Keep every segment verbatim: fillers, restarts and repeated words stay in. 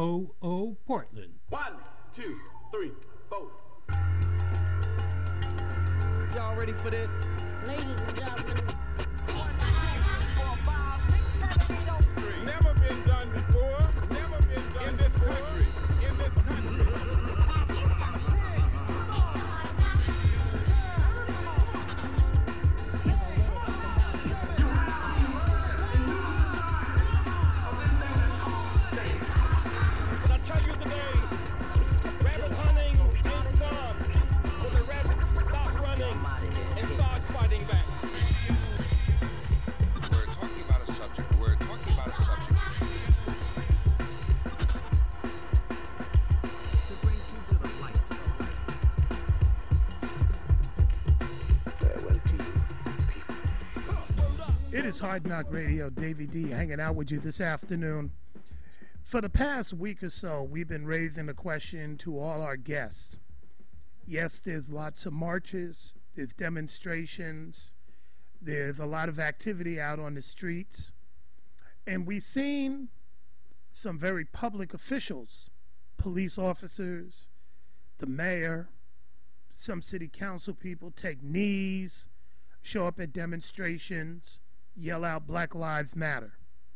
O O Portland. One, two, three, four. Y'all ready for this? Ladies and gentlemen. Never been done before. Never been done in this country. In this country. It is Hard Knock Radio, Davey D hanging out with you this afternoon. For the past week or so, we've been raising a question to all our guests. Yes, there's lots of marches, there's demonstrations, there's a lot of activity out on the streets, and we've seen some very public officials, police officers, the mayor, some city council people take knees, show up at demonstrations, yell out Black Lives Matter.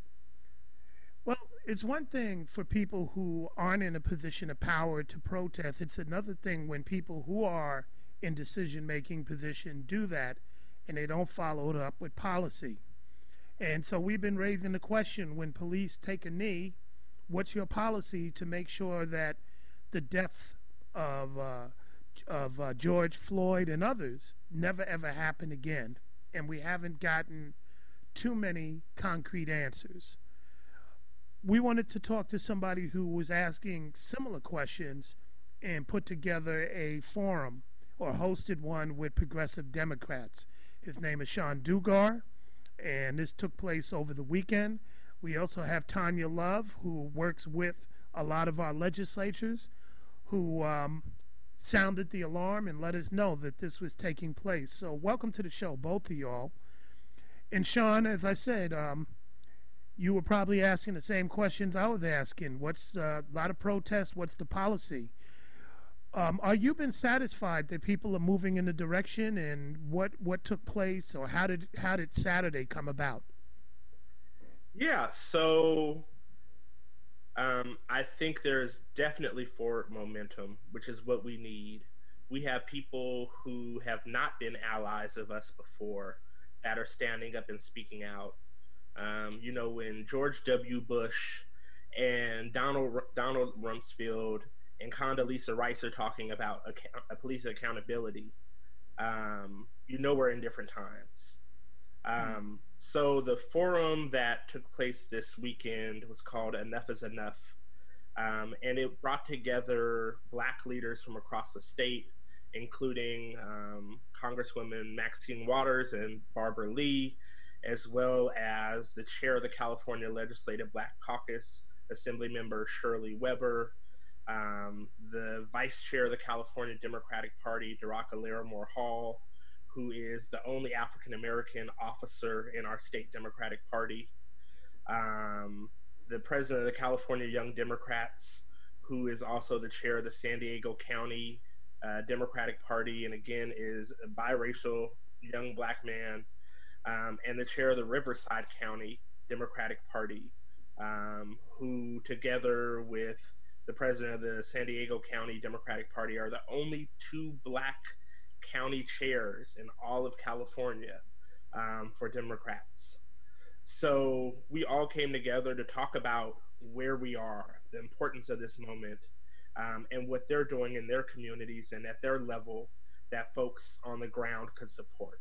Well, it's one thing for people who aren't in a position of power to protest. It's another thing when people who are in decision-making position do that and they don't follow it up with policy. And so we've been raising the question, when police take a knee, what's your policy to make sure that the death of uh, of uh, George Floyd and others never ever happen again? And we haven't gotten too many concrete answers. We wanted to talk to somebody who was asking similar questions and put together a forum or hosted one with progressive Democrats. His name is Sean Dugar, and this took place over the weekend. We also have Tanya Love, who works with a lot of our legislatures, who um, sounded the alarm and let us know that this was taking place. So welcome to the show, both of y'all. And Sean, as I said, um, you were probably asking the same questions I was asking. What's uh, a lot of protests? What's the policy? Um, are you been satisfied that people are moving in the direction, and what, what took place, or how did how did Saturday come about? Yeah, so um, I think there's definitely forward momentum, which is what we need. We have people who have not been allies of us before that are standing up and speaking out. Um, you know, when George W. Bush and Donald Donald Rumsfeld and Condoleezza Rice are talking about a, a police accountability, um, you know we're in different times. Um, mm. So the forum that took place this weekend was called Enough is Enough, um, and it brought together Black leaders from across the state, including um, Congresswoman Maxine Waters and Barbara Lee, as well as the chair of the California Legislative Black Caucus, Assemblymember Shirley Weber, um, the vice chair of the California Democratic Party, Daraka Larimore Hall, who is the only African-American officer in our state Democratic Party, um, the president of the California Young Democrats, who is also the chair of the San Diego County Uh, Democratic Party, and again is a biracial young Black man, um, and the chair of the Riverside County Democratic Party, um, who together with the president of the San Diego County Democratic Party are the only two Black county chairs in all of California um, for Democrats. So we all came together to talk about where we are, the importance of this moment, Um, and what they're doing in their communities and at their level that folks on the ground could support.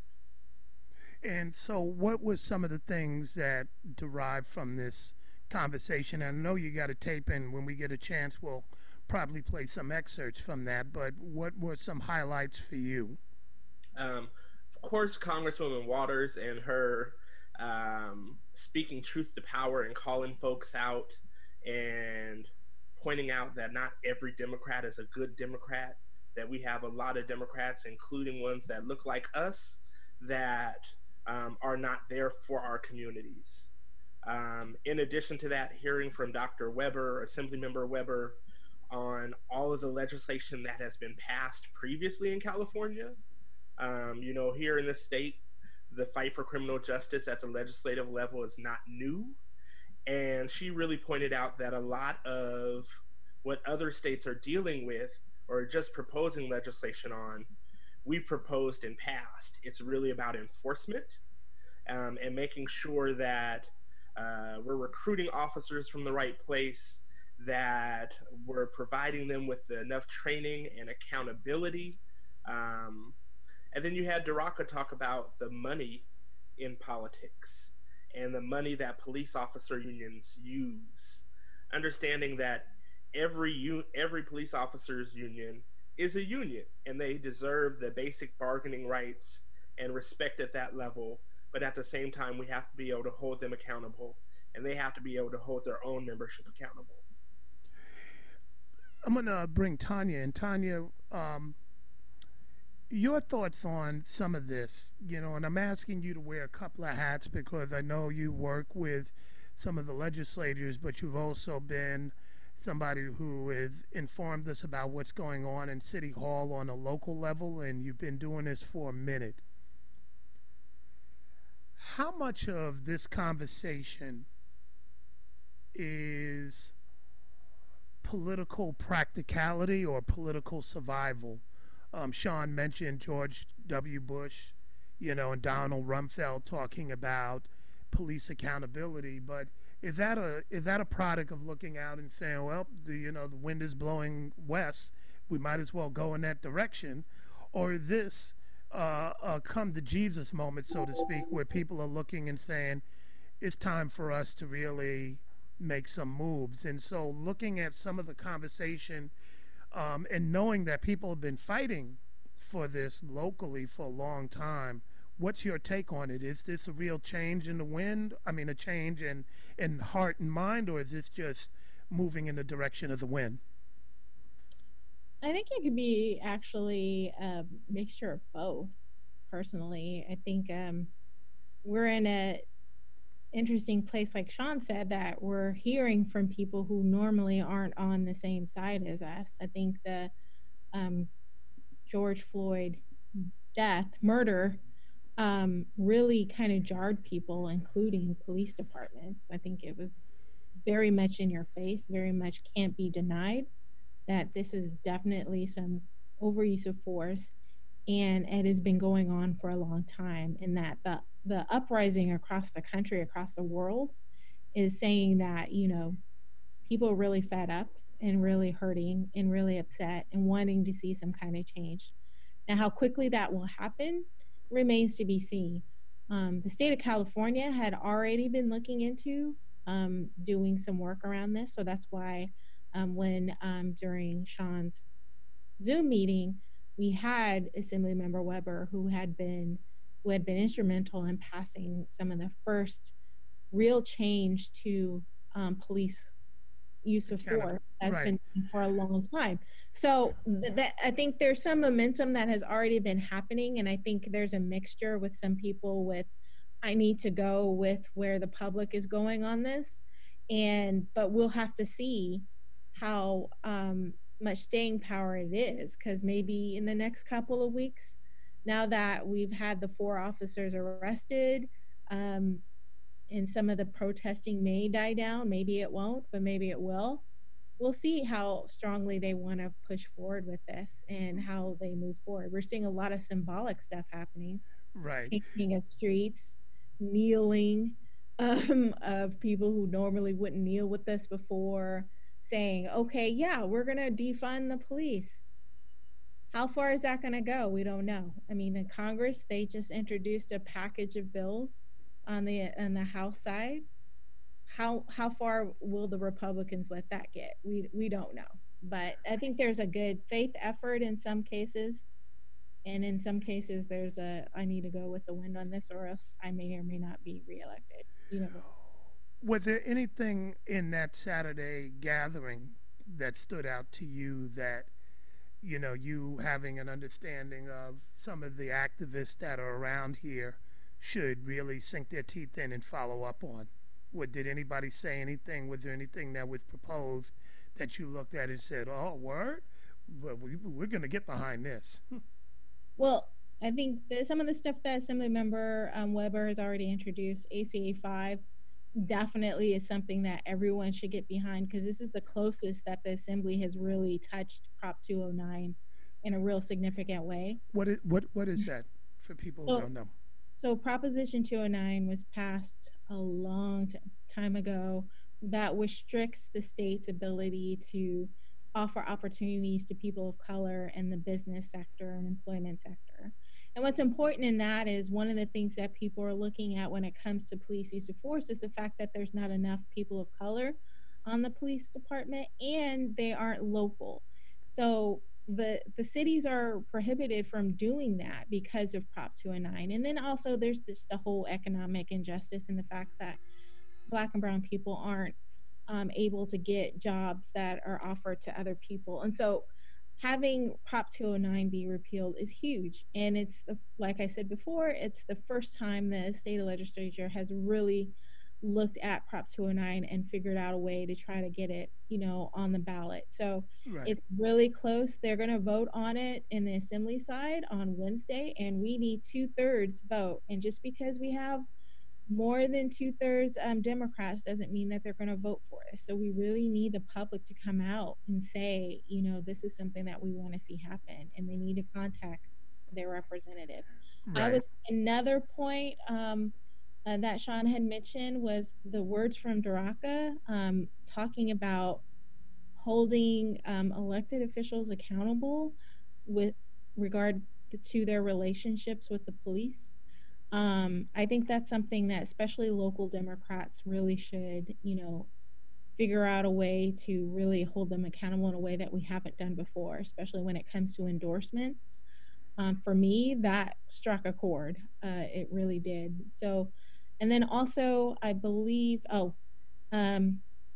And so what were some of the things that derived from this conversation? I know you got a tape, and when we get a chance, we'll probably play some excerpts from that, but what were some highlights for you? Um, of course, Congresswoman Waters and her um, speaking truth to power and calling folks out and pointing out that not every Democrat is a good Democrat, that we have a lot of Democrats, including ones that look like us, that um, are not there for our communities. Um, in addition to that, hearing from Doctor Weber, Assemblymember Weber, on all of the legislation that has been passed previously in California. Um, you know, here in the state, the fight for criminal justice at the legislative level is not new. And she really pointed out that a lot of what other states are dealing with or just proposing legislation on, we've proposed and passed. It's really about enforcement um, and making sure that uh, we're recruiting officers from the right place, that we're providing them with enough training and accountability. Um, and then you had Daraka talk about the money in politics and the money that police officer unions use, understanding that every u- every police officers union is a union and they deserve the basic bargaining rights and respect at that level. But at the same time, we have to be able to hold them accountable, and they have to be able to hold their own membership accountable. I'm going to bring Tanya in. Tanya, um, your thoughts on some of this, you know, and I'm asking you to wear a couple of hats because I know you work with some of the legislators, but you've also been somebody who has informed us about what's going on in City Hall on a local level, and you've been doing this for a minute. How much of this conversation is political practicality or political survival? Um, Sean mentioned George W. Bush, you know, and Donald Rumsfeld talking about police accountability, but is that a is that a product of looking out and saying, well, the you know the wind is blowing west, we might as well go in that direction, or is this uh, a come to Jesus moment, so to speak, where people are looking and saying, it's time for us to really make some moves? And so looking at some of the conversation um, and knowing that people have been fighting for this locally for a long time, what's your take on it? Is this a real change in the wind? I mean, a change in, in heart and mind, or is this just moving in the direction of the wind? I think it could be actually a mixture of both, personally. I think um, we're in a interesting place, like Sean said, that we're hearing from people who normally aren't on the same side as us. I think the um, George Floyd death, murder, um, really kind of jarred people, including police departments. I think it was very much in your face, very much can't be denied that this is definitely some overuse of force, and it has been going on for a long time, and that the the uprising across the country, across the world, is saying that, you know, people are really fed up and really hurting and really upset and wanting to see some kind of change. Now, how quickly that will happen remains to be seen. Um, the state of California had already been looking into um, doing some work around this, so that's why um, when um, during Sean's Zoom meeting, we had Assemblymember Weber, who had been who had been instrumental in passing some of the first real change to um, police use of force that's right. been for a long time. So th- that I think there's some momentum that has already been happening, and I think there's a mixture with some people with, I need to go with where the public is going on this, and but we'll have to see how um, much staying power it is, because maybe in the next couple of weeks, now that we've had the four officers arrested, um, and some of the protesting may die down, maybe it won't, but maybe it will. We'll see how strongly they want to push forward with this and how they move forward. We're seeing a lot of symbolic stuff happening. Right. Painting of streets, kneeling um, of people who normally wouldn't kneel with us before, saying, okay, yeah, we're going to defund the police. How far is that going to go? We don't know. I mean, in Congress, they just introduced a package of bills on the on the House side. How how far will the Republicans let that get? We we don't know. But I think there's a good faith effort in some cases, and in some cases there's a I need to go with the wind on this, or else I may or may not be reelected. You know. Was there anything in that Saturday gathering that stood out to you that, you know, you having an understanding of some of the activists that are around here should really sink their teeth in and follow up on? What did anybody say anything? Was there anything that was proposed that you looked at and said, "Oh, word, well, we, we're going to get behind this"? Well, I think that some of the stuff that Assemblymember um, Weber has already introduced, A C A five, definitely is something that everyone should get behind, because this is the closest that the Assembly has really touched Prop two oh nine in a real significant way. What is, what what is that for people who So, don't know? So Proposition two oh nine was passed a long t- time ago that restricts the state's ability to offer opportunities to people of color in the business sector and employment sector. And what's important in that is one of the things that people are looking at when it comes to police use of force is the fact that there's not enough people of color on the police department, and they aren't local. So the the cities are prohibited from doing that because of Prop two oh nine. And then also there's this the whole economic injustice and the fact that Black and brown people aren't um, able to get jobs that are offered to other people. And so having Prop two oh nine be repealed is huge. And it's, the, like I said before, it's the first time the state legislature has really looked at Prop two oh nine and figured out a way to try to get it, you know, on the ballot. So Right. it's really close. They're going to vote on it in the Assembly side on Wednesday, and we need two thirds vote. And just because we have more than two thirds um, Democrats doesn't mean that they're going to vote for us. So we really need the public to come out and say, you know, this is something that we want to see happen, and they need to contact their representatives. I Right. was another point um, uh, that Sean had mentioned was the words from Daraka um, talking about holding um, elected officials accountable with regard to their relationships with the police. Um, I think that's something that especially local Democrats really should, you know, figure out a way to really hold them accountable in a way that we haven't done before, especially when it comes to endorsements. Um, for me, that struck a chord. Uh, it really did. So, and then also, I believe, oh, um,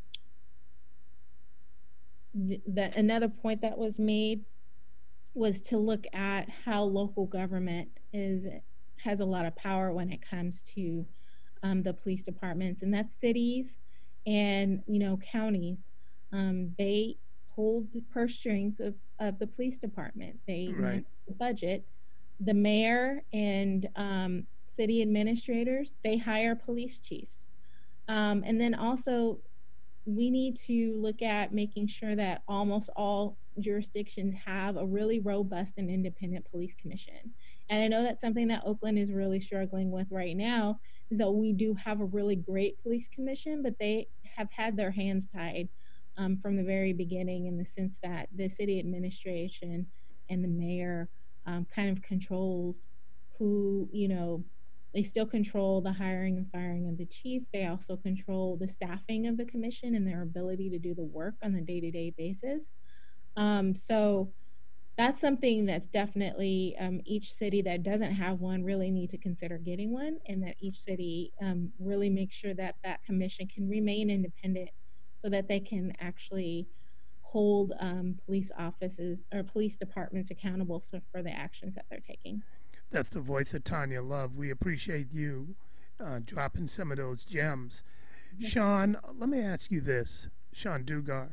th- that another point that was made was to look at how local government is has a lot of power when it comes to um, the police departments, and that's cities and, you know, counties. Um, they hold the purse strings of, of the police department. They Right. manage the budget. The mayor and um, city administrators, they hire police chiefs. Um, and then also, we need to look at making sure that almost all jurisdictions have a really robust and independent police commission. And I know that's something that Oakland is really struggling with right now, is that we do have a really great police commission, but they have had their hands tied um, from the very beginning, in the sense that the city administration and the mayor um, kind of controls who, you know, they still control the hiring and firing of the chief. They also control the staffing of the commission and their ability to do the work on a day-to-day basis. Um, so that's something that's definitely um, each city that doesn't have one really need to consider getting one, and that each city um, really make sure that that commission can remain independent so that they can actually hold um, police offices or police departments accountable so for the actions that they're taking. That's the voice of Tanya Love. We appreciate you uh, dropping some of those gems. Sean, let me ask you this, Sean Dugar.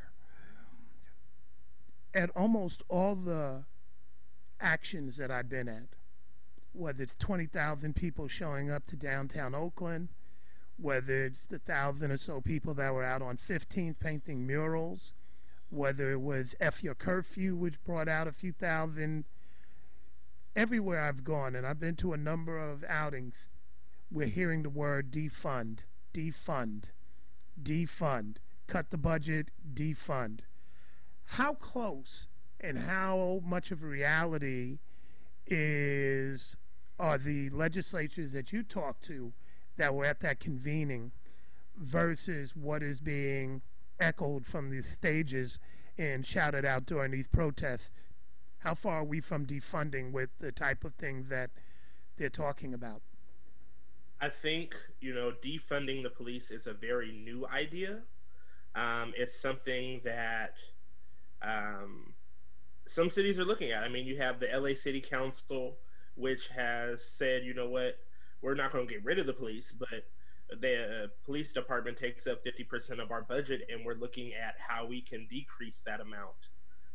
At almost all the actions that I've been at, whether it's twenty thousand people showing up to downtown Oakland, whether it's the thousand or so people that were out on fifteenth painting murals, whether it was F Your Curfew, which brought out a few thousand, everywhere I've gone, and I've been to a number of outings, we're hearing the word defund, defund, defund, cut the budget, defund. How close and how much of a reality is are the legislatures that you talk to that were at that convening versus what is being echoed from these stages and shouted out during these protests? How far are we from defunding with the type of things that they're talking about? I think, you know, defunding the police is a very new idea. Um, it's something that um, some cities are looking at. I mean, you have the L A City Council, which has said, you know what, we're not going to get rid of the police, but The uh, police department takes up fifty percent of our budget, and we're looking at how we can decrease that amount.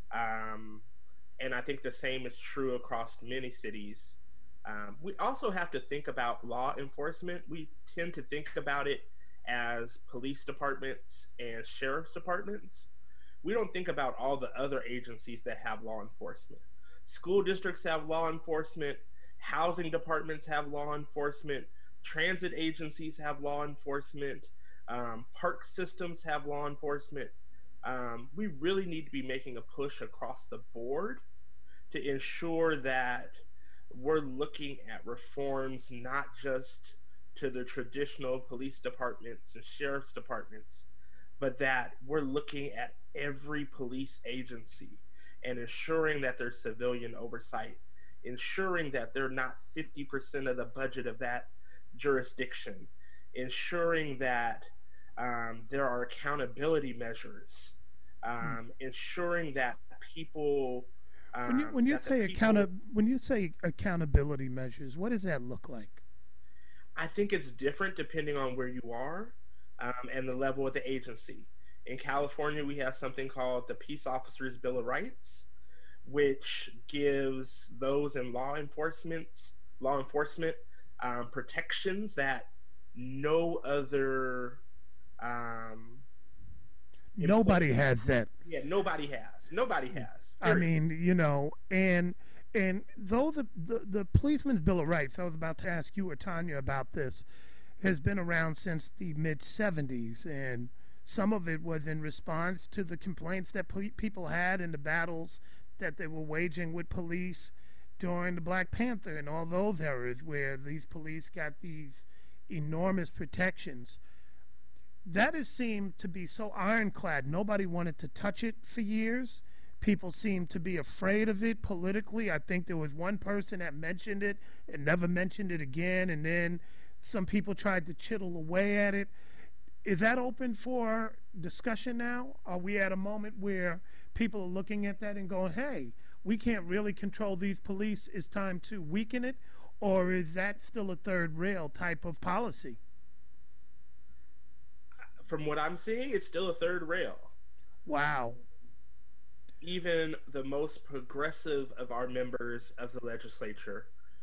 Um, and I think the same is true across many cities. Um, we also have to think about law enforcement. We tend to think about it as police departments and sheriff's departments. We don't think about all the other agencies that have law enforcement. School districts have law enforcement, housing departments have law enforcement, transit agencies have law enforcement, um, park systems have law enforcement. Um, we really need to be making a push across the board to ensure that we're looking at reforms not just to the traditional police departments and sheriff's departments, but that we're looking at every police agency and ensuring that there's civilian oversight, ensuring that they're not fifty percent of the budget of that jurisdiction, ensuring that um, there are accountability measures, um, ensuring that people. Um, when you when you say people, account when you say accountability measures, what does that look like? I think it's different depending on where you are um, and the level of the agency. In California, we have something called the Peace Officers Bill of Rights, which gives those in law enforcement law enforcement um, protections that no other um, nobody has that. Yeah, nobody has. Nobody has. I mean, you know, and and though the, the the Policeman's Bill of Rights, I was about to ask you or Tanya about this, has been around since the mid seventies, and some of it was in response to the complaints that pe- people had in the battles that they were waging with police during the Black Panther and all those eras where these police got these enormous protections. That has seemed to be so ironclad. Nobody wanted to touch it for years. People seemed to be afraid of it politically. I think there was one person that mentioned it and never mentioned it again, and then some people tried to chittle away at it. Is that open for discussion now? Are we at a moment where people are looking at that and going, hey, we can't really control these police, it's time to weaken it? Or is that still a third rail type of policy? From what I'm seeing, it's still a third rail. Wow. Even the most progressive of our members of the legislature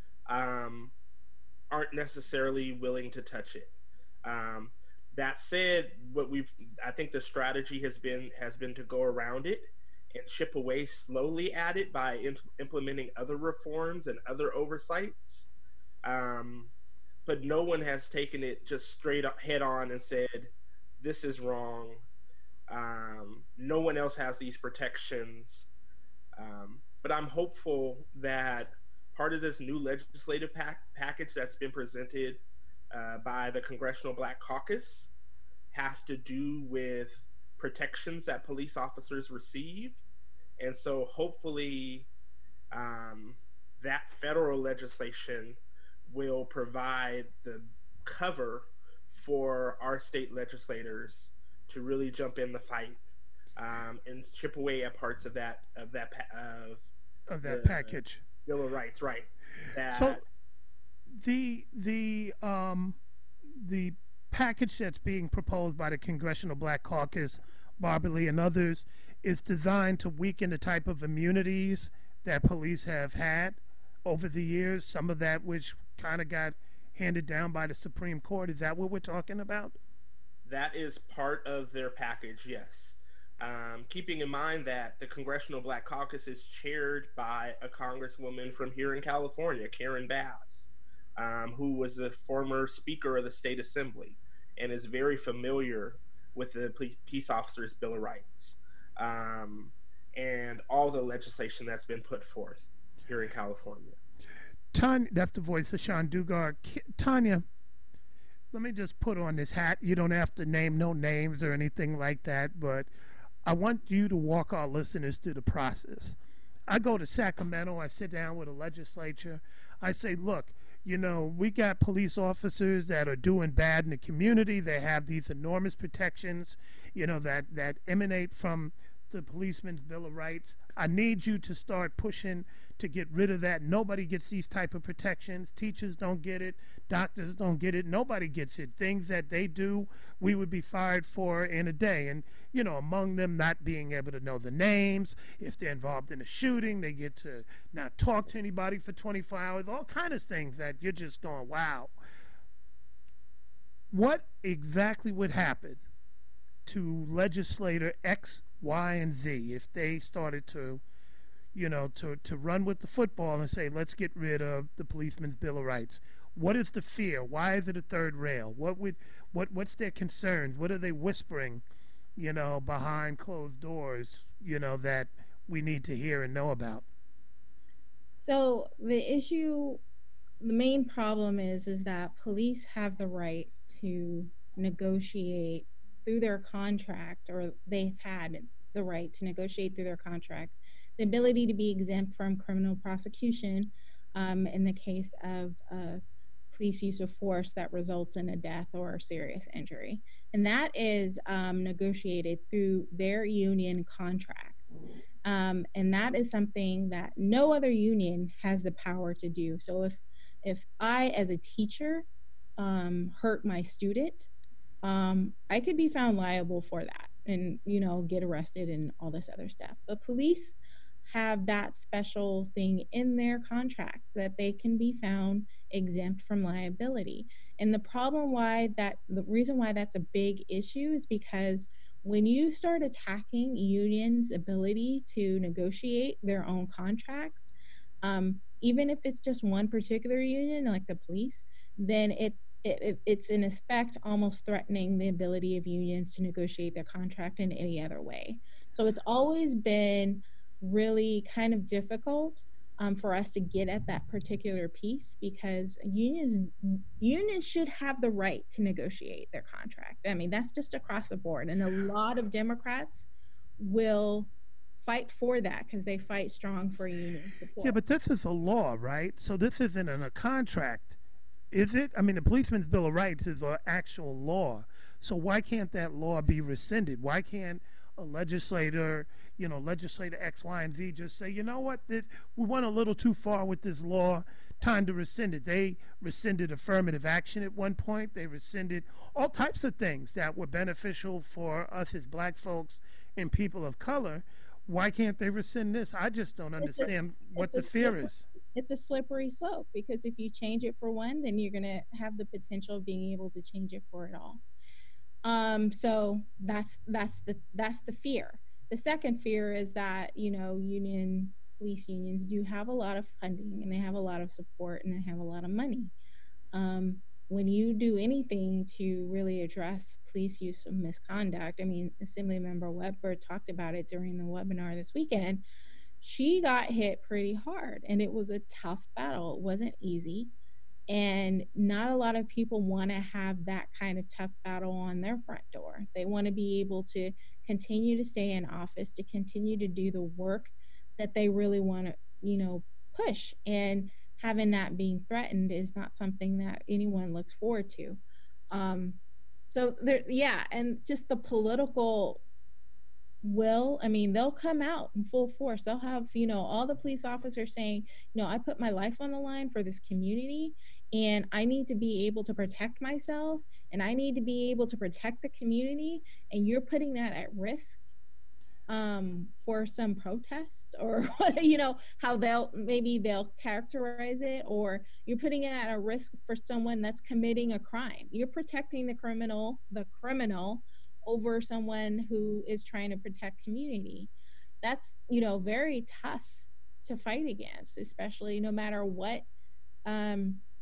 um, aren't necessarily willing to touch it. Um, that said, what we've I think the strategy has been has been to go around it and chip away slowly at it by imp- implementing other reforms and other oversights. Um, but no one has taken it just straight up head on and said, this is wrong. Um, no one else has these protections. Um, but I'm hopeful that part of this new legislative pack- package that's been presented uh, by the Congressional Black Caucus has to do with protections that police officers receive. And so hopefully um, that federal legislation will provide the cover for our state legislators to really jump in the fight um, and chip away at parts of that of that of, of that the, package. Bill of Rights, right? That, so the the um, the package that's being proposed by the Congressional Black Caucus, Barbara Lee and others, is designed to weaken the type of immunities that police have had over the years. Some of that which kind of got handed down by the Supreme Court. Is that what we're talking about? That is part of their package, yes. Um, keeping in mind that the Congressional Black Caucus is chaired by a congresswoman from here in California, Karen Bass, um, who was the former Speaker of the State Assembly and is very familiar with the Peace Officers Bill of Rights um, and all the legislation that's been put forth here in California. Tanya, that's the voice of Sean Dugard. Tanya, let me just put on this hat. You don't have to name no names or anything like that, but I want you to walk our listeners through the process. I go to Sacramento, I sit down with a legislature, I say, look, you know, we got police officers that are doing bad in the community. They have these enormous protections, you know, that, that emanate from the Policeman's Bill of Rights. I need you to start pushing to get rid of that. Nobody gets these type of protections. Teachers don't get it. Doctors don't get it. Nobody gets it. Things that they do, we would be fired for in a day. And, you know, among them not being able to know the names. If they're involved in a shooting, they get to not talk to anybody for twenty-four hours. All kind of things that you're just going, wow. What exactly would happen to legislator X, Y, and Z if they started to, you know, to, to run with the football and say, let's get rid of the Policeman's Bill of Rights? What is the fear? Why is it a third rail? What would what what's their concerns? What are they whispering, you know, behind closed doors, you know, that we need to hear and know about? So the issue, the main problem is is that police have the right to negotiate through their contract, or they've had the right to negotiate through their contract, the ability to be exempt from criminal prosecution um, in the case of uh, police use of force that results in a death or a serious injury. And that is um, negotiated through their union contract. Um, and that is something that no other union has the power to do. So if, if I, as a teacher, um, hurt my student, Um, I could be found liable for that and, you know, get arrested and all this other stuff. But police have that special thing in their contracts that they can be found exempt from liability. And the problem why that, the reason why that's a big issue is because when you start attacking unions' ability to negotiate their own contracts, um, even if it's just one particular union, like the police, then it It, it, it's in effect almost threatening the ability of unions to negotiate their contract in any other way. So it's always been really kind of difficult um, for us to get at that particular piece, because unions unions should have the right to negotiate their contract. I mean, that's just across the board. And a lot of Democrats will fight for that because they fight strong for union support. Yeah, but this is a law, right? So this isn't in a contract. Is it? I mean, the Policeman's Bill of Rights is an actual law. So why can't that law be rescinded? Why can't a legislator, you know, legislator X, Y, and Z just say, you know what, this, we went a little too far with this law, time to rescind it. They rescinded affirmative action at one point. They rescinded all types of things that were beneficial for us as black folks and people of color. Why can't they rescind this? I just don't understand a, what the fear slippery, is. It's a slippery slope, because if you change it for one, then you're going to have the potential of being able to change it for it all. Um, so that's that's the that's the fear. The second fear is that, you know, union police unions do have a lot of funding, and they have a lot of support, and they have a lot of money. Um, when you do anything to really address police use of misconduct, I mean, Assemblymember Weber talked about it during the webinar this weekend. She got hit pretty hard, and it was a tough battle. It wasn't easy. And not a lot of people want to have that kind of tough battle on their front door. They want to be able to continue to stay in office, to continue to do the work that they really want to, you know, push. And having that being threatened is not something that anyone looks forward to. Um, so there, yeah, and just the political will, I mean, they'll come out in full force. They'll have, you know, all the police officers saying, you know, I put my life on the line for this community, and I need to be able to protect myself, and I need to be able to protect the community, and you're putting that at risk um, for some protest, or, you know, how they'll, maybe they'll characterize it, or you're putting it at a risk for someone that's committing a crime. You're protecting the criminal, the criminal, over someone who is trying to protect community. That's, you know, very tough to fight against, especially no matter what um,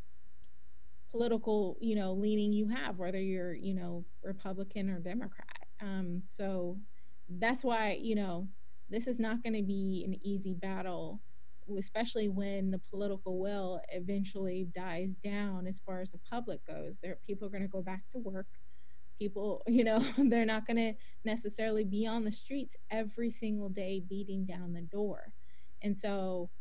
political, you know, leaning you have, whether you're, you know, Republican or Democrat. Um, so that's why, you know, this is not going to be an easy battle, especially when the political will eventually dies down as far as the public goes. There, people are going to go back to work. People, you know, they're not going to necessarily be on the streets every single day beating down the door. And so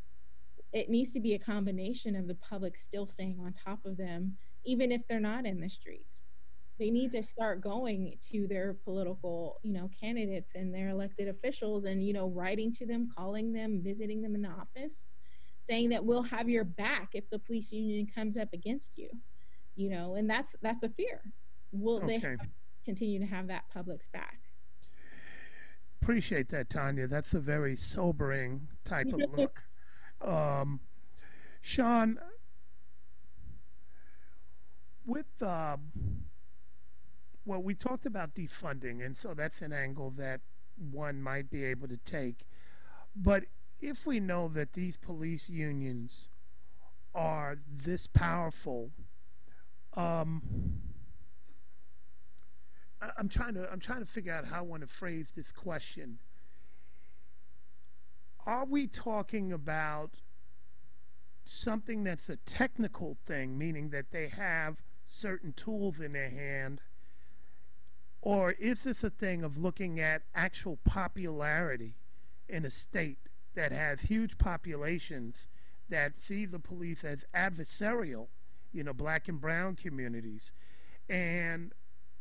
it needs to be a combination of the public still staying on top of them, even if they're not in the streets. they need to start going to their political, you know, candidates and their elected officials and, you know, writing to them, calling them, visiting them in the office, saying that we'll have your back if the police union comes up against you, you know, and that's that's a fear. Will they Okay. have, continue to have that public's back? Appreciate that, Tanya. That's a very sobering type of look. Um, Sean, with um, well, we talked about defunding, and so that's an angle that one might be able to take. But if we know that these police unions are this powerful, um, I- I'm trying to I'm trying to figure out how I want to phrase this question. Are we talking about something that's a technical thing, meaning that they have certain tools in their hand, or is this a thing of looking at actual popularity in a state that has huge populations that see the police as adversarial, you know, black and brown communities? And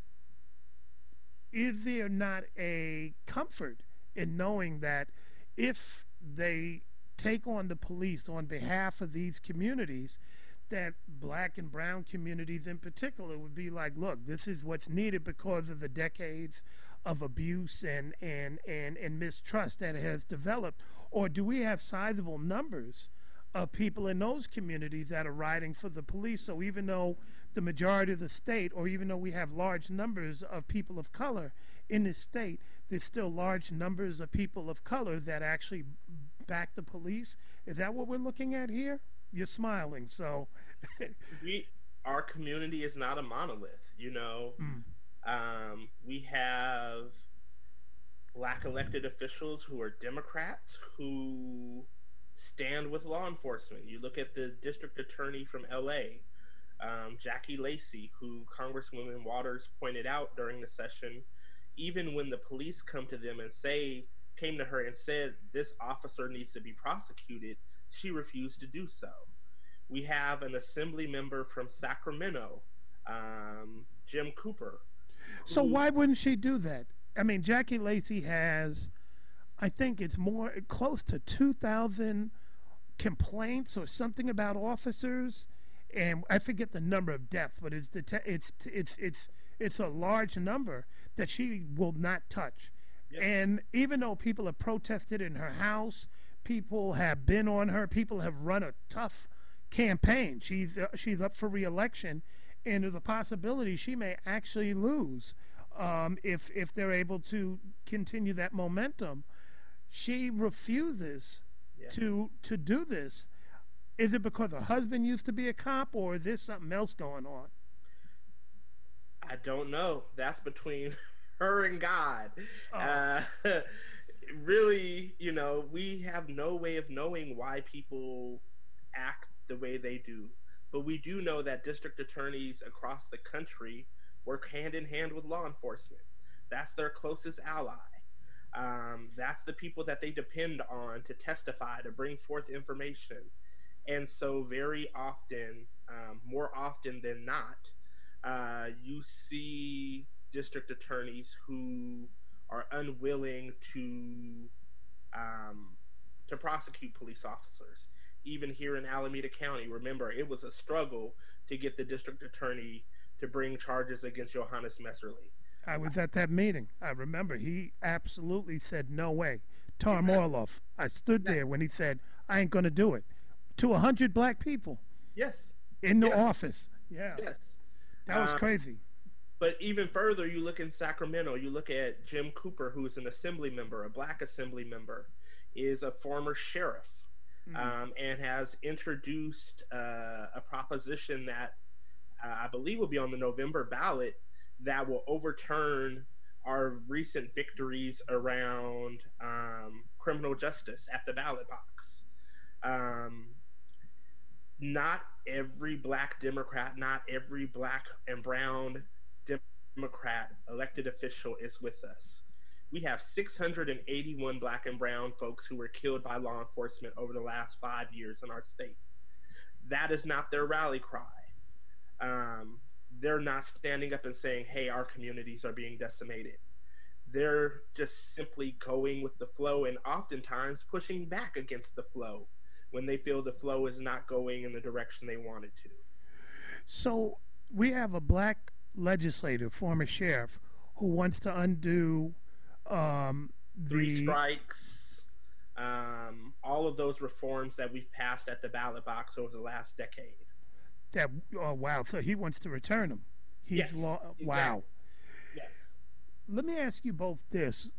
is there not a comfort in knowing that if they take on the police on behalf of these communities, that black and brown communities in particular would be like, look, this is what's needed because of the decades of abuse and, and, and, and mistrust that has developed? Or do we have sizable numbers of people in those communities that are riding for the police? So even though the majority of the state, or even though we have large numbers of people of color in this state, there's still large numbers of people of color that actually back the police? Is that what we're looking at here? You're smiling, so. we, our community is not a monolith, you know. Mm. Um, we have black elected officials who are Democrats who stand with law enforcement. You look at the district attorney from L A, um, Jackie Lacey, who Congresswoman Waters pointed out during the session, even when the police come to them and say, came to her and said, this officer needs to be prosecuted, she refused to do so. We have an assembly member from Sacramento, um, Jim Cooper. So who- why wouldn't she do that? I mean, Jackie Lacey has, I think it's more close to two thousand complaints or something about officers, and I forget the number of deaths, but it's the te- it's it's it's it's a large number that she will not touch. Yes. And even though people have protested in her house, people have been on her, people have run a tough campaign. She's uh, she's up for re-election, and there's a possibility she may actually lose um, if if they're able to continue that momentum. She refuses Yeah. to to do this. Is it because her husband used to be a cop, or is there something else going on? I don't know. That's between her and God. Oh. Uh, really, you know, we have no way of knowing why people act the way they do. But we do know that district attorneys across the country work hand in hand with law enforcement. That's their closest ally. Um, that's the people that they depend on to testify, to bring forth information. And so very often, um, more often than not, uh, you see district attorneys who are unwilling to um, to prosecute police officers. Even here in Alameda County, remember, it was a struggle to get the district attorney to bring charges against Johannes Messerly. I was at that meeting. I remember he absolutely said, no way. Tom Exactly. Orloff. I stood there when he said, I ain't going to do it. To a hundred black people Yes. in the Yes. office. Yeah. Yes. That was Um, crazy. But even further, you look in Sacramento, you look at Jim Cooper, who is an assembly member, a black assembly member, is a former sheriff, Mhm. um, and has introduced uh, a proposition that uh, I believe will be on the November ballot that will overturn our recent victories around um, criminal justice at the ballot box. Um, not every black Democrat, not every black and brown Democrat elected official is with us. We have six hundred eighty-one black and brown folks who were killed by law enforcement over the last five years in our state. That is not their rally cry. Um, they're not standing up and saying, hey, our communities are being decimated. They're just simply going with the flow and oftentimes pushing back against the flow when they feel the flow is not going in the direction they want it to. So we have a black legislator, former sheriff, who wants to undo um, the three strikes, um, all of those reforms that we've passed at the ballot box over the last decade. That oh wow! So he wants to return them. He's yes, law. exactly. Wow. Yes. Let me ask you both this: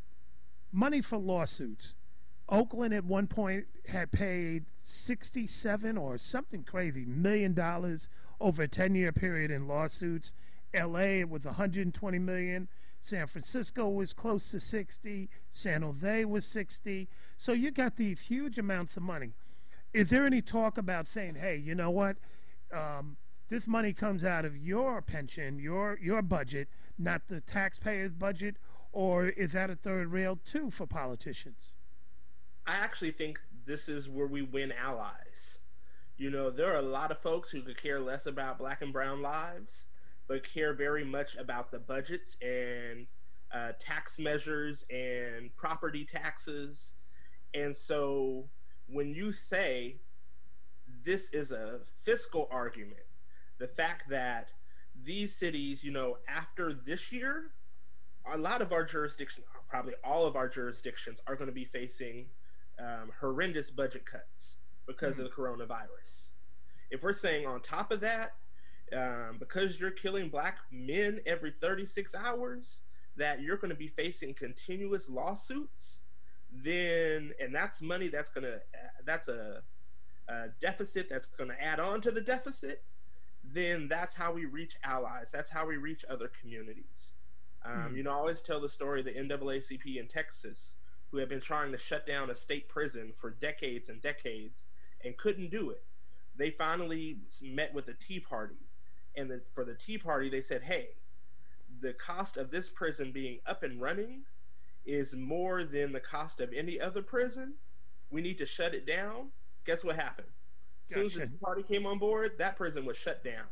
money for lawsuits. Oakland at one point had paid sixty-seven or something crazy million dollars over a ten-year period in lawsuits. L A it was one hundred twenty million. San Francisco was close to sixty. San Jose was sixty. So you got these huge amounts of money. Is there any talk about saying, hey, you know what? Um, this money comes out of your pension, your your budget, not the taxpayer's budget, or is that a third rail too for politicians? I actually think this is where we win allies. You know, there are a lot of folks who could care less about black and brown lives, but care very much about the budgets and uh, tax measures and property taxes. And so when you say this is a fiscal argument, the fact that these cities, you know, after this year, a lot of our jurisdictions, probably all of our jurisdictions, are going to be facing um, horrendous budget cuts because mm-hmm. of the coronavirus. If we're saying on top of that, um, because you're killing black men every thirty-six hours, that you're going to be facing continuous lawsuits, then, and that's money that's going to, that's a, a deficit that's going to add on to the deficit, then that's how we reach allies. That's how we reach other communities. Um, mm. You know, I always tell the story of the N double A C P in Texas, who have been trying to shut down a state prison for decades and decades and couldn't do it. They finally met with the Tea Party. And the, for the Tea Party, they said, hey, the cost of this prison being up and running is more than the cost of any other prison. We need to shut it down. Guess what happened? As soon as the Tea Party came on board, that prison was shut down.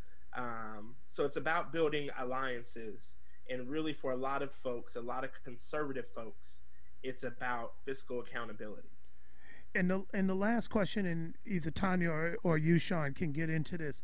Um, so it's about building alliances. And really, for a lot of folks, a lot of conservative folks, it's about fiscal accountability. And the and the last question, and either Tanya or, or you, Sean, can get into this.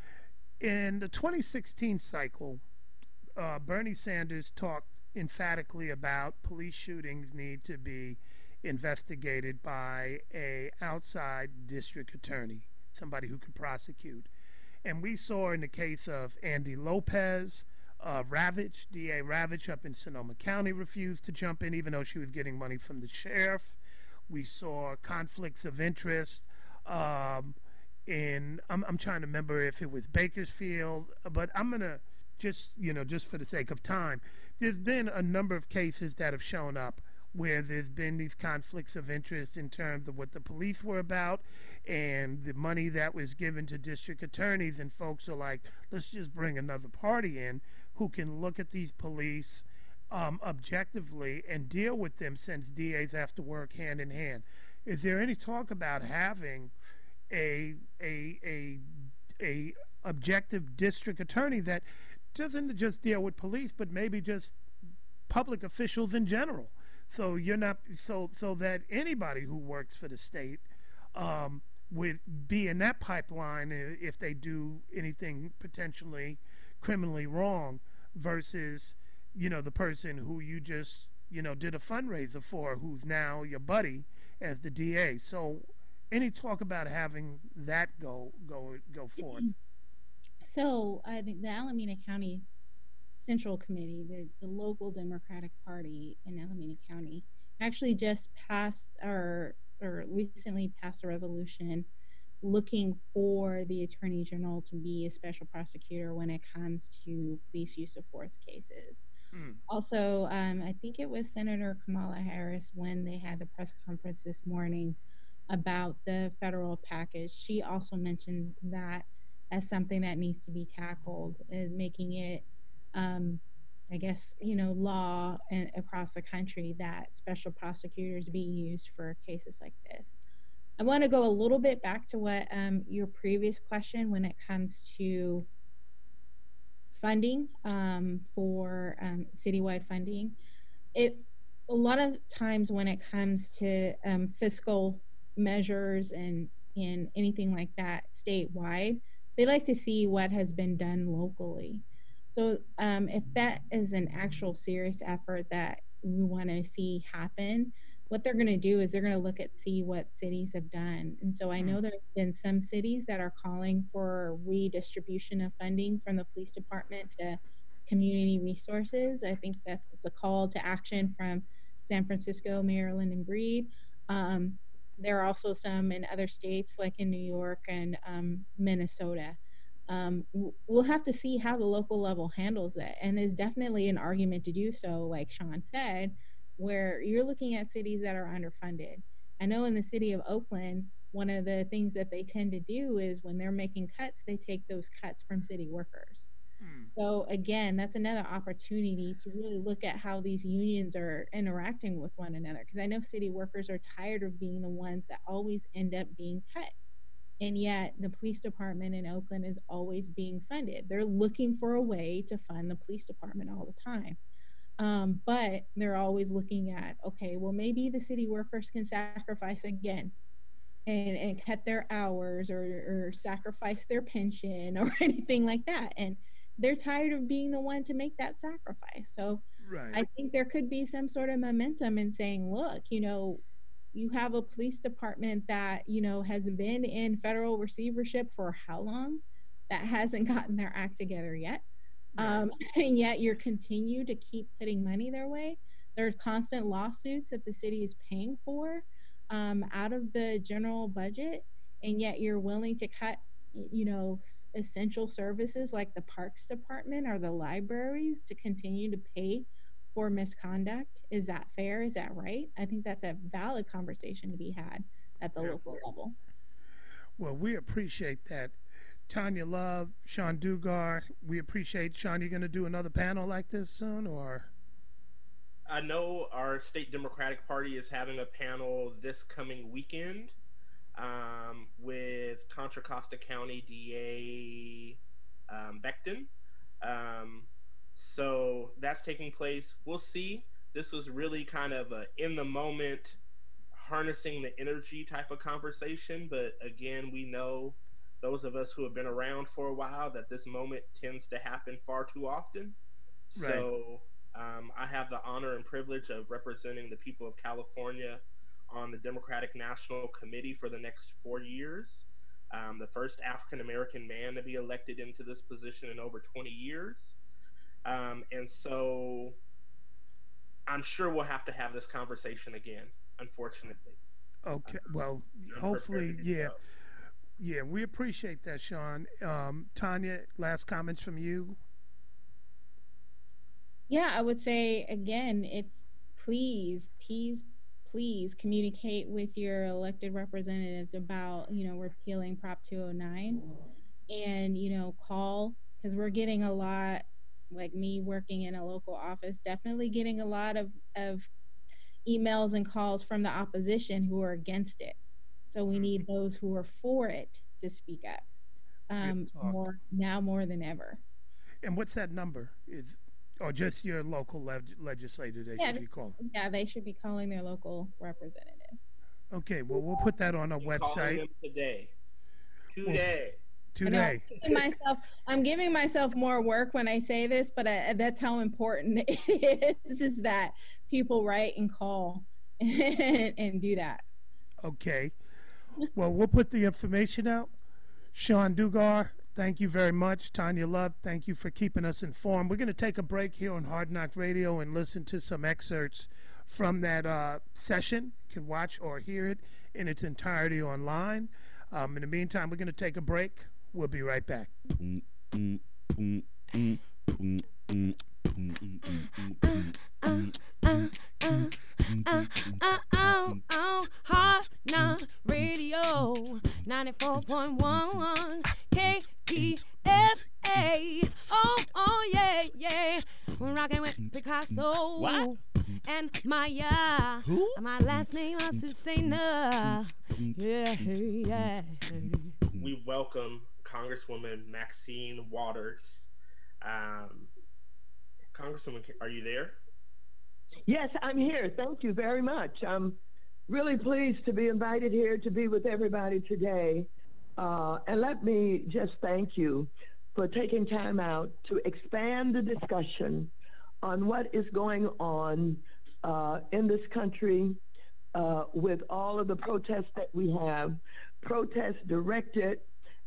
In the twenty sixteen cycle, uh, Bernie Sanders talked emphatically about police shootings need to be investigated by a outside district attorney, somebody who could prosecute. And we saw in the case of Andy Lopez, uh, Ravitch, D A Ravitch up in Sonoma County refused to jump in even though she was getting money from the sheriff. We saw conflicts of interest um, in, I'm, I'm trying to remember if it was Bakersfield, but I'm going to just, you know, just for the sake of time, there's been a number of cases that have shown up where there's been these conflicts of interest in terms of what the police were about and the money that was given to district attorneys, and folks are like, let's just bring another party in who can look at these police um, objectively and deal with them, since D As have to work hand in hand. Is there any talk about having a a a a objective district attorney that doesn't just deal with police, but maybe just public officials in general? So you're not so so that anybody who works for the state um, would be in that pipeline if they do anything potentially criminally wrong, versus, you know, the person who you just, you know, did a fundraiser for, who's now your buddy as the D A. So any talk about having that go go go forth? So I think the Alameda County Central Committee, the, the local Democratic Party in Alameda County, actually just passed or or recently passed a resolution looking for the Attorney General to be a special prosecutor when it comes to police use of force cases. Hmm. Also, um, I think it was Senator Kamala Harris, when they had the press conference this morning about the federal package, she also mentioned that as something that needs to be tackled, and making it Um, I guess, you know, law and across the country that special prosecutors be used for cases like this. I want to go a little bit back to what um, your previous question when it comes to funding um, for um, citywide funding. It a lot of times when it comes to um, fiscal measures and and anything like that statewide, they like to see what has been done locally. So um, if that is an actual serious effort that we want to see happen, what they're going to do is they're going to look at see what cities have done. And so I know there have been some cities that are calling for redistribution of funding from the police department to community resources. I think that's a call to action from San Francisco, Maryland, and Breed. Um, there are also some in other states like in New York and um, Minnesota. Um, we'll have to see how the local level handles that. And there's definitely an argument to do so, like Sean said, where you're looking at cities that are underfunded. I know in the city of Oakland, one of the things that they tend to do is when they're making cuts, they take those cuts from city workers. Mm. So again, that's another opportunity to really look at how these unions are interacting with one another. Because I know city workers are tired of being the ones that always end up being cut. And yet the police department in Oakland is always being funded. They're looking for a way to fund the police department all the time. Um, but they're always looking at, okay, well, maybe the city workers can sacrifice again and, and cut their hours or, or sacrifice their pension or anything like that. And they're tired of being the one to make that sacrifice. So right. I think there could be some sort of momentum in saying, look, you know, you have a police department that, you know, has been in federal receivership for how long? That hasn't gotten their act together yet. Right. Um, and yet you're continue to keep putting money their way. There are constant lawsuits that the city is paying for um, out of the general budget. And yet you're willing to cut, you know, essential services like the parks department or the libraries to continue to pay for misconduct. Is that fair? Is that right? I think that's a valid conversation to be had at the yeah. local level. Well, we appreciate that. Tanya Love, Sean Dugar, we appreciate. Sean, you're going to do another panel like this soon, or? I know our state Democratic Party is having a panel this coming weekend um, with Contra Costa County D A um, Becton. Um, so that's taking place. We'll see. This was really kind of a in the moment, harnessing the energy type of conversation. But again, we know, those of us who have been around for a while, that this moment tends to happen far too often. Right. So um, I have the honor and privilege of representing the people of California on the Democratic National Committee for the next four years. Um, the first African-American man to be elected into this position in over twenty years. Um, and so I'm sure we'll have to have this conversation again, unfortunately. Okay, well, I'm hopefully, yeah. Go. Yeah, we appreciate that, Sean. Um, Tanya, last comments from you? Yeah, I would say, again, if please, please, please communicate with your elected representatives about, you know, repealing Prop two oh nine and, you know, call, because we're getting a lot, like me working in a local office, definitely getting a lot of, of emails and calls from the opposition who are against it. So we need those who are for it to speak up um, more now more than ever. And what's that number? Is or just your local leg- legislator they yeah, should be calling? Yeah, they should be calling their local representative. Okay, well, we'll put that on our You're website. Calling them today. Today. Well, today. I'm giving, myself, I'm giving myself more work when I say this, but I, that's how important it is, is that people write and call and, and do that. Okay. Well, we'll put the information out. Sean Dugar, thank you very much. Tanya Love, thank you for keeping us informed. We're going to take a break here on Hard Knock Radio and listen to some excerpts from that uh, session. You can watch or hear it in its entirety online. Um, in the meantime, we're going to take a break. We'll be right back. Hard Knock Radio ninety-four point one K P F A. Oh, oh, yeah, yeah. We're rocking with Picasso. What? And Maya. Who? My last name is Susanna. Yeah, yeah. We welcome Congresswoman Maxine Waters Um, Congresswoman, are you there? Yes, I'm here. Thank you very much. I'm really pleased to be invited here to be with everybody today. Uh, and let me just thank you for taking time out to expand the discussion on what is going on uh, in this country uh, with all of the protests that we have, protests directed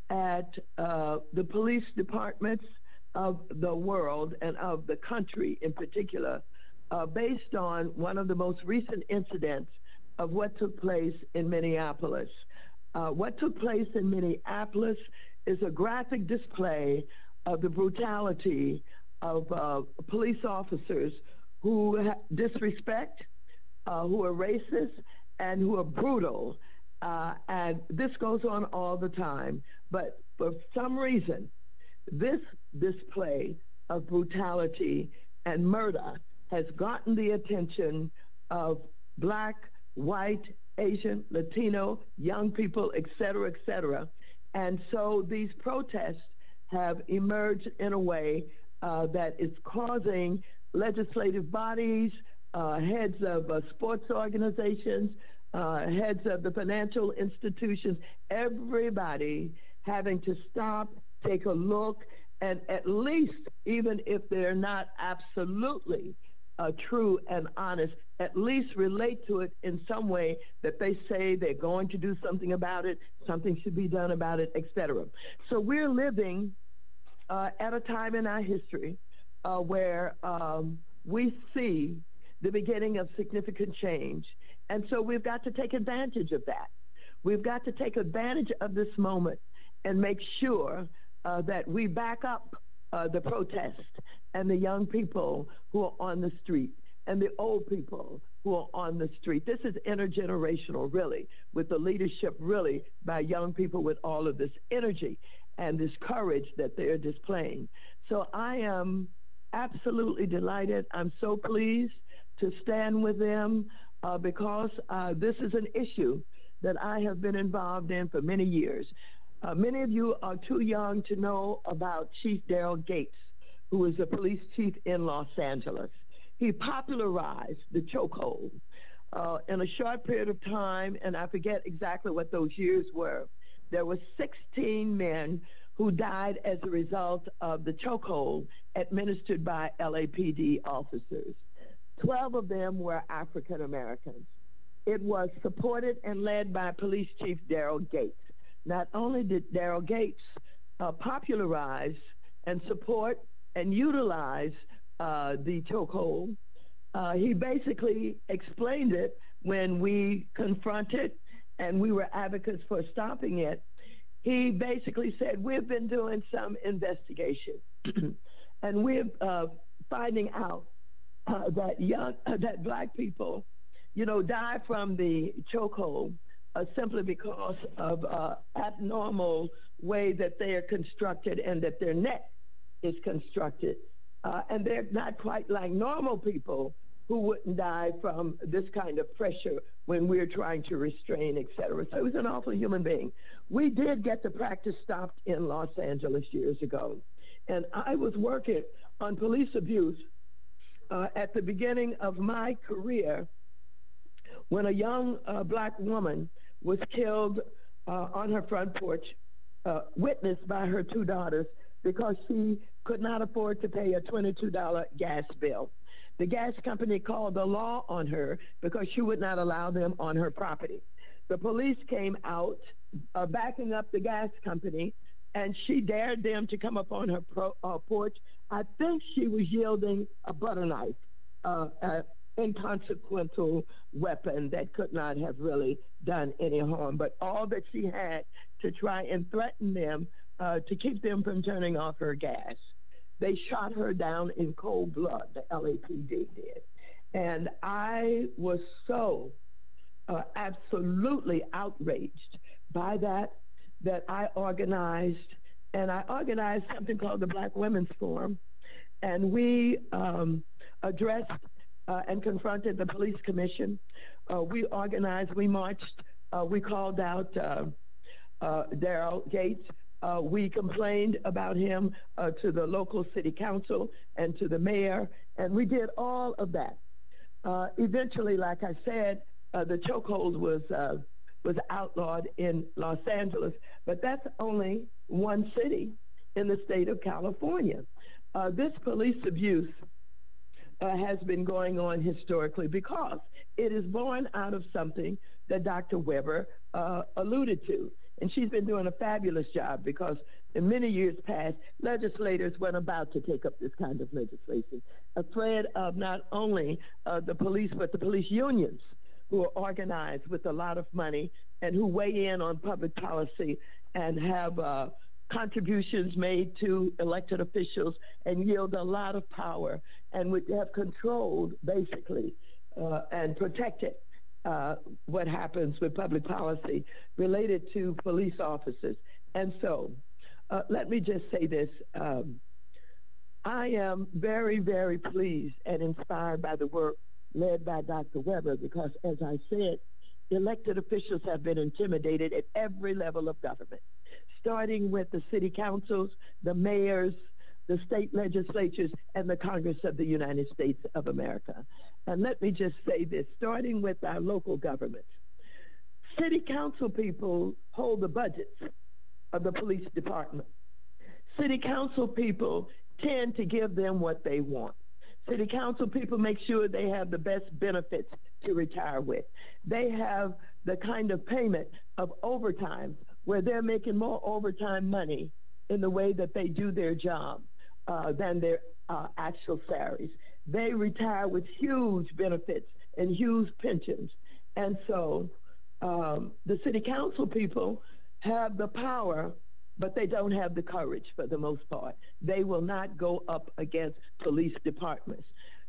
at uh, the police departments of the world and of the country in particular, uh, based on one of the most recent incidents of what took place in Minneapolis. Uh, what took place in Minneapolis is a graphic display of the brutality of uh, police officers who ha- disrespect, uh, who are racist, and who are brutal. Uh, and this goes on all the time. But for some reason, this display of brutality and murder has gotten the attention of Black, white, Asian, Latino, young people, et cetera, et cetera. And so these protests have emerged in a way uh, that is causing legislative bodies, uh, heads of uh, sports organizations, uh, heads of the financial institutions, everybody having to stop, take a look, and at least, even if they're not absolutely uh, true and honest, at least relate to it in some way that they say they're going to do something about it, something should be done about it, et cetera. So we're living uh, at a time in our history uh, where um, we see the beginning of significant change. And so we've got to take advantage of that. We've got to take advantage of this moment and make sure uh, that we back up uh, the protest and the young people who are on the street and the old people who are on the street. This is intergenerational, really, with the leadership, really, by young people with all of this energy and this courage that they're displaying. So I am absolutely delighted. I'm so pleased to stand with them uh, because uh, this is an issue that I have been involved in for many years. Uh, many of you are too young to know about Chief Daryl Gates, who was a police chief in Los Angeles. He popularized the chokehold uh, in a short period of time, and I forget exactly what those years were. There were sixteen men who died as a result of the chokehold administered by L A P D officers. twelve of them were African Americans. It was supported and led by Police Chief Daryl Gates. Not only did Daryl Gates uh, popularize and support and utilize uh, the chokehold, uh, he basically explained it when we confronted and we were advocates for stopping it. He basically said, we've been doing some investigation and we're uh, finding out uh, that young, uh, that Black people, you know, die from the chokehold uh, simply because of uh, abnormal way that they are constructed and that their neck is constructed. Uh, and they're not quite like normal people who wouldn't die from this kind of pressure when we're trying to restrain, et cetera. So he was an awful human being. We did get the practice stopped in Los Angeles years ago. And I was working on police abuse uh, at the beginning of my career when a young uh, Black woman was killed uh, on her front porch, uh, witnessed by her two daughters, because she could not afford to pay a twenty-two dollar gas bill. The gas company called the law on her because she would not allow them on her property. The police came out, uh, backing up the gas company, and she dared them to come up on her pro, uh, porch. I think she was yielding a butter knife, uh, an inconsequential weapon that could not have really done any harm, but all that she had to try and threaten them uh, to keep them from turning off her gas. They shot her down in cold blood, the L A P D did. And I was so uh, absolutely outraged by that, that I organized, and I organized something called the Black Women's Forum, and we um, addressed uh, and confronted the police commission. Uh, we organized, we marched, uh, we called out uh, uh, Daryl Gates. Uh, we complained about him uh, to the local city council and to the mayor, and we did all of that. Uh, eventually, like I said, uh, the chokehold was uh, was outlawed in Los Angeles, but that's only one city in the state of California. Uh, this police abuse uh, has been going on historically because it is born out of something that Doctor Weber uh, alluded to. And she's been doing a fabulous job because in many years past, legislators weren't about to take up this kind of legislation, afraid of not only uh, the police, but the police unions who are organized with a lot of money and who weigh in on public policy and have uh, contributions made to elected officials and yield a lot of power and would have controlled, basically, uh, and protected Uh, what happens with public policy related to police officers. And so, uh, let me just say this. Um, I am very, very pleased and inspired by the work led by Doctor Weber because, as I said, elected officials have been intimidated at every level of government, starting with the city councils, the mayors, the state legislatures, and the Congress of the United States of America. And let me just say this, starting with our local governments. City council people hold the budgets of the police department. City council people tend to give them what they want. City council people make sure they have the best benefits to retire with. They have the kind of payment of overtime where they're making more overtime money in the way that they do their job uh, than their uh, actual salaries. They retire with huge benefits and huge pensions. And so um, the city council people have the power, but they don't have the courage for the most part. They will not go up against police departments.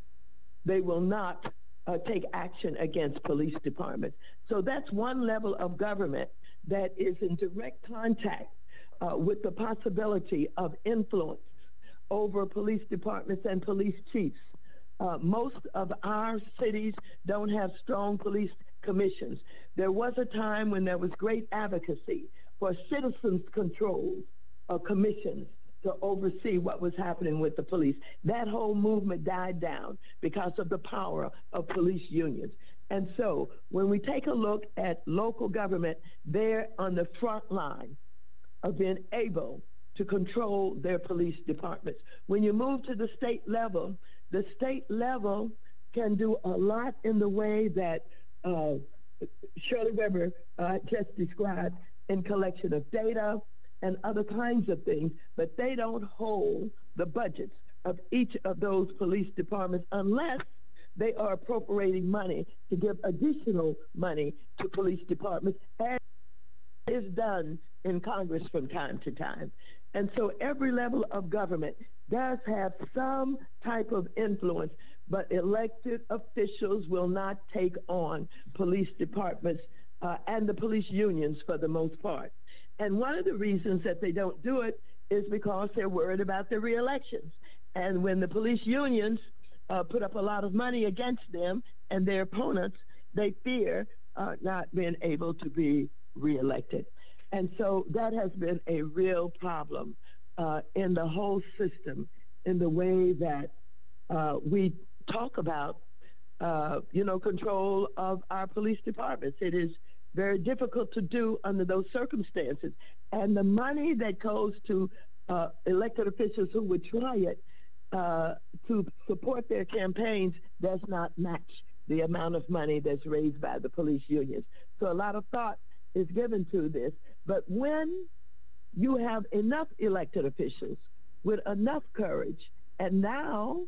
They will not uh, take action against police departments. So that's one level of government that is in direct contact uh, with the possibility of influence over police departments and police chiefs. Uh, most of our cities don't have strong police commissions. There was a time when there was great advocacy for citizens' control of commissions to oversee what was happening with the police. That whole movement died down because of the power of police unions. And so when we take a look at local government, they're on the front line of being able to control their police departments. When you move to the state level, the state level can do a lot in the way that uh, Shirley Weber uh, just described in collection of data and other kinds of things, but they don't hold the budgets of each of those police departments unless they are appropriating money to give additional money to police departments, as is done in Congress from time to time. And so every level of government does have some type of influence, but elected officials will not take on police departments uh, and the police unions for the most part. And one of the reasons that they don't do it is because they're worried about their reelections. And when the police unions uh, put up a lot of money against them and their opponents, they fear uh, not being able to be reelected. And so that has been a real problem uh, in the whole system, in the way that uh, we talk about, uh, you know, control of our police departments. It is very difficult to do under those circumstances. And the money that goes to uh, elected officials who would try it uh, to support their campaigns does not match the amount of money that's raised by the police unions. So a lot of thought is given to this. But when you have enough elected officials with enough courage, and now,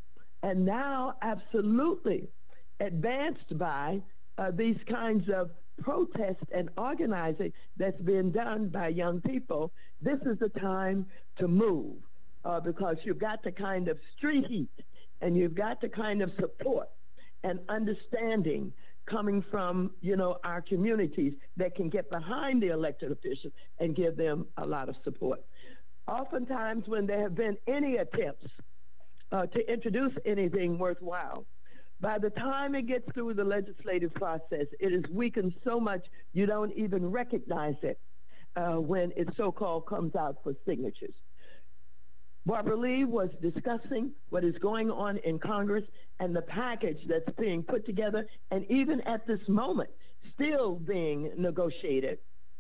and now absolutely advanced by uh, these kinds of protests and organizing that's being done by young people, this is the time to move uh, because you've got the kind of street heat and you've got the kind of support and understanding coming from, you know, our communities that can get behind the elected officials and give them a lot of support. Oftentimes when there have been any attempts uh, to introduce anything worthwhile, by the time it gets through the legislative process, it is weakened so much you don't even recognize it uh, when it so-called comes out for signatures. Barbara Lee was discussing what is going on in Congress and the package that's being put together, and even at this moment, still being negotiated,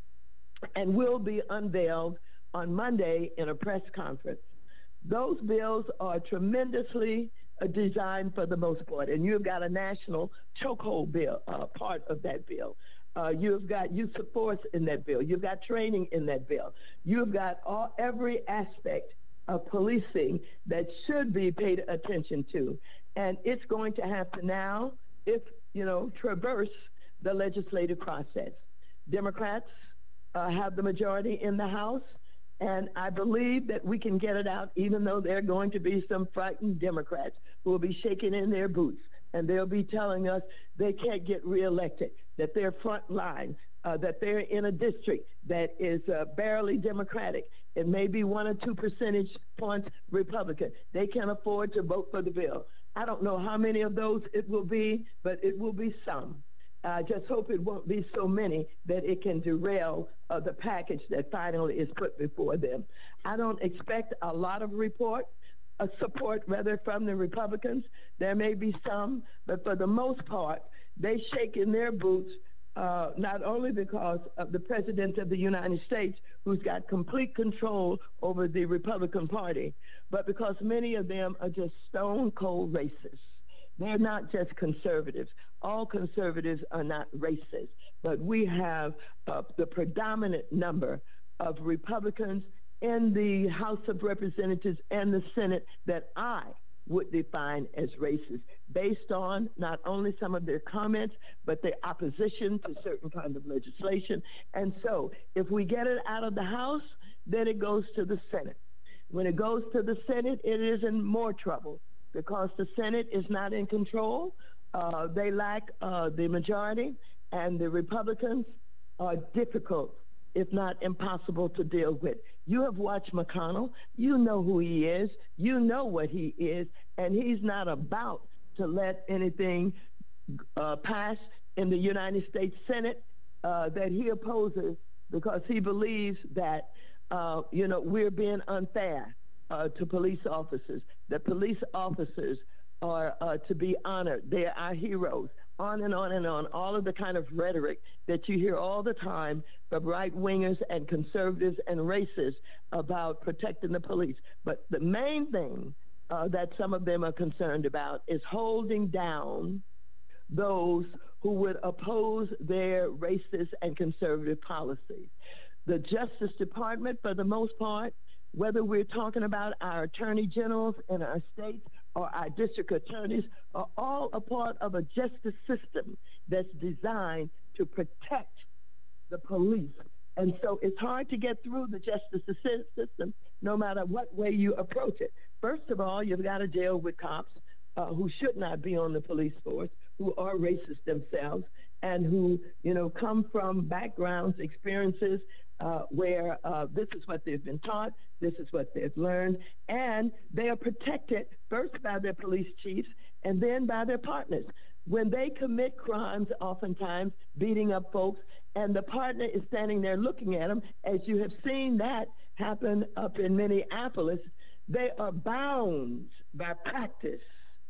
and will be unveiled on Monday in a press conference. Those bills are tremendously uh, designed for the most part, and you've got a national chokehold bill, uh, part of that bill. Uh, you've got use of force in that bill. You've got training in that bill. You've got all, every aspect of policing that should be paid attention to. And it's going to have to now, if, you know, traverse the legislative process. Democrats uh, have the majority in the House, and I believe that we can get it out, even though there are going to be some frightened Democrats who will be shaking in their boots, and they'll be telling us they can't get reelected, that they're front line, uh, that they're in a district that is uh, barely Democratic. It may be one or two percentage points Republican. They can't afford to vote for the bill. I don't know how many of those it will be, but it will be some. I just hope it won't be so many that it can derail uh, the package that finally is put before them. I don't expect a lot of report, uh, support rather from the Republicans. There may be some, but for the most part, they shake in their boots, uh, not only because of the President of the United States, who's got complete control over the Republican Party, but because many of them are just stone cold racists. They're not just conservatives. All conservatives are not racist, but we have uh, the predominant number of Republicans in the House of Representatives and the Senate that I would define as racist, based on not only some of their comments, but their opposition to certain kind of legislation. And so if we get it out of the House, then it goes to the Senate. When it goes to the Senate, it is in more trouble, because the Senate is not in control. Uh, they lack uh, the majority, and the Republicans are difficult, if not impossible, to deal with. You have watched McConnell. You know who he is. You know what he is, and he's not about to let anything uh, pass in the United States Senate uh, that he opposes, because he believes that, uh, you know, we're being unfair Uh, to police officers, that police officers are uh, to be honored. They're our heroes, on and on and on, all of the kind of rhetoric that you hear all the time from right-wingers and conservatives and racists about protecting the police. But the main thing uh, that some of them are concerned about is holding down those who would oppose their racist and conservative policies. The Justice Department, for the most part, whether we're talking about our attorney generals in our states or our district attorneys, are all a part of a justice system that's designed to protect the police. And so it's hard to get through the justice system no matter what way you approach it. First of all, you've got to deal with cops uh, who should not be on the police force, who are racist themselves, and who, you know, come from backgrounds, experiences uh, where uh, this is what they've been taught, this is what they've learned, and they are protected first by their police chiefs and then by their partners. When they commit crimes, oftentimes beating up folks, and the partner is standing there looking at them, as you have seen that happen up in Minneapolis, they are bound by practice.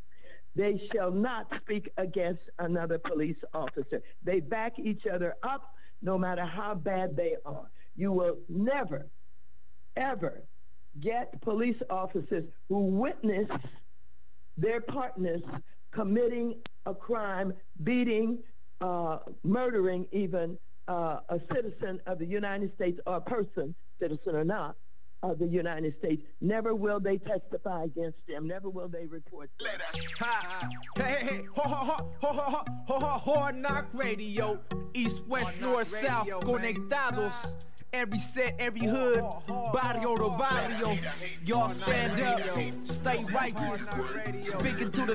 They shall not speak against another police officer. They back each other up no matter how bad they are. You will never, ever get police officers who witness their partners committing a crime, beating, uh, murdering even uh, a citizen of the United States, or a person, citizen or not, of the United States. Never will they testify against them. Never will they report them. Ha. Hey, hey, hey, ho, ho, ho, ho, ho, ho, ho, Hard Knock Radio, East, West, North, South, conectados. Every set, every hood, barrio to barrio. Y'all stand up, stay righteous. Speaking to the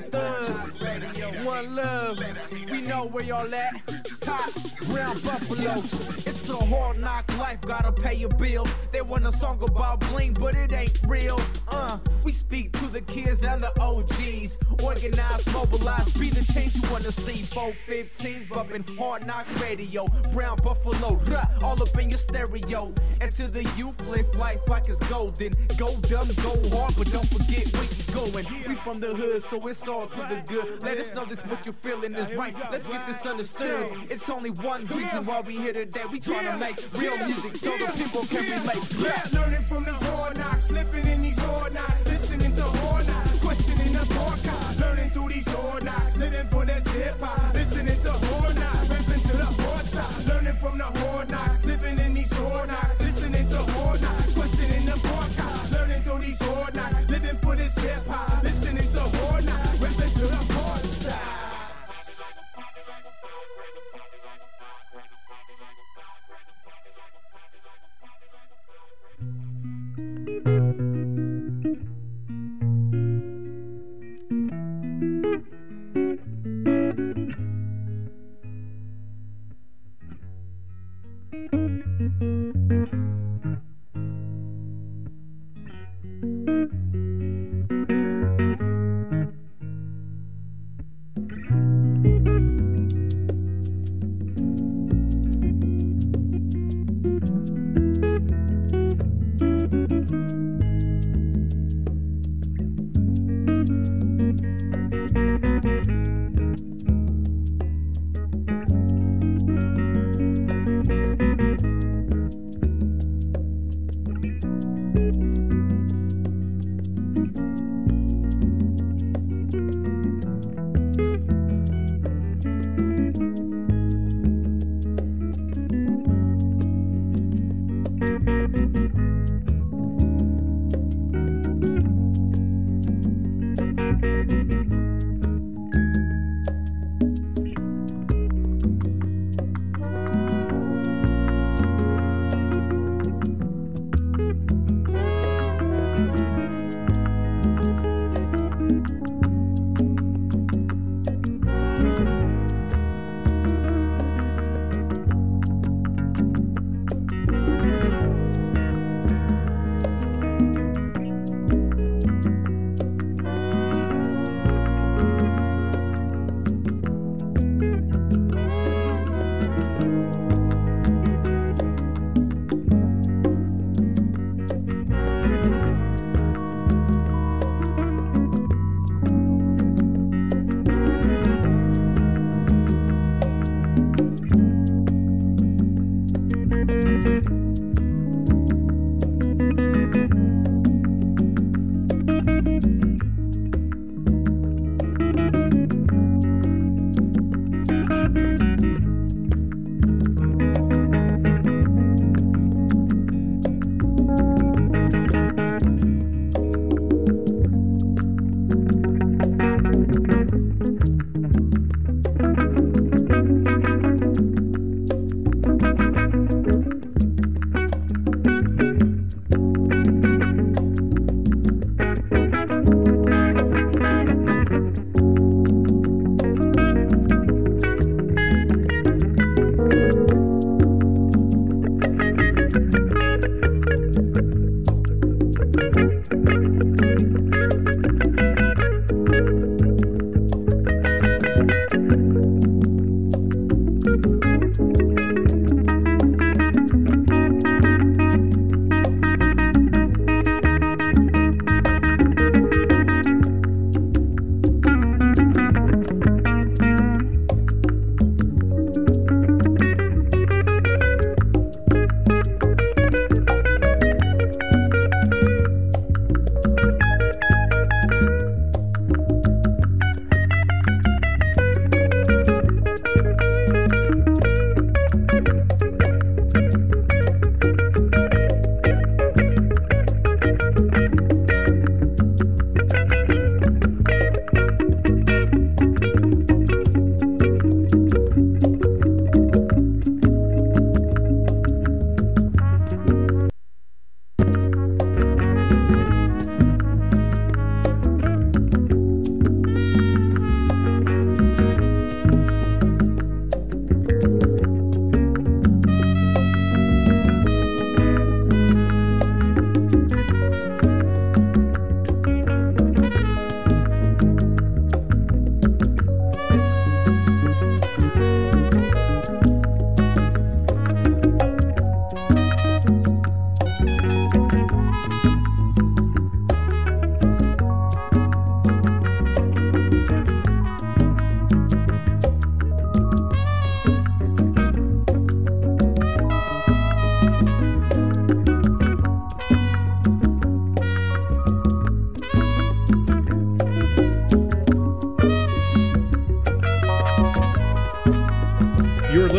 thugs, one love. We know where y'all at. Pop, Brown Buffalo. It's It's a hard knock life, gotta pay your bills. They want a song about bling, but it ain't real. Uh, we speak to the kids and the O Gs. Organize, mobilize, be the change you wanna see. four fifteens bumping Hard Knock Radio. Brown Buffalo, rah, all up in your stereo. And to the youth, live life like it's golden. Go dumb, go hard, but don't forget where you going. We from the hood, so it's all to the good. Let us know this what you're feeling is right. Let's get this understood. It's only one reason why we here today. We tryna make real music so the people can relate. Yeah, learning from this hard knocks, slipping in these hard knocks, listening to hard knocks, questioning the broadcast, learning through these hard knocks, living for this hip hop, listening to hard knocks, rapping to the hard side, learning from the hard knocks, living in these hard knocks, listening to hard knocks, questioning the broadcast, learning through these hard knocks, living for this hip hop, listening to hard knocks, rapping to the hard side.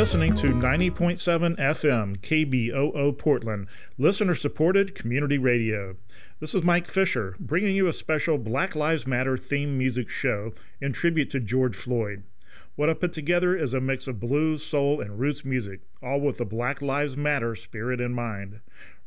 listening to ninety point seven F M K B O O Portland, listener-supported community radio. This is Mike Fisher, bringing you a special Black Lives Matter theme music show in tribute to George Floyd. What I put together is a mix of blues, soul, and roots music, all with the Black Lives Matter spirit in mind.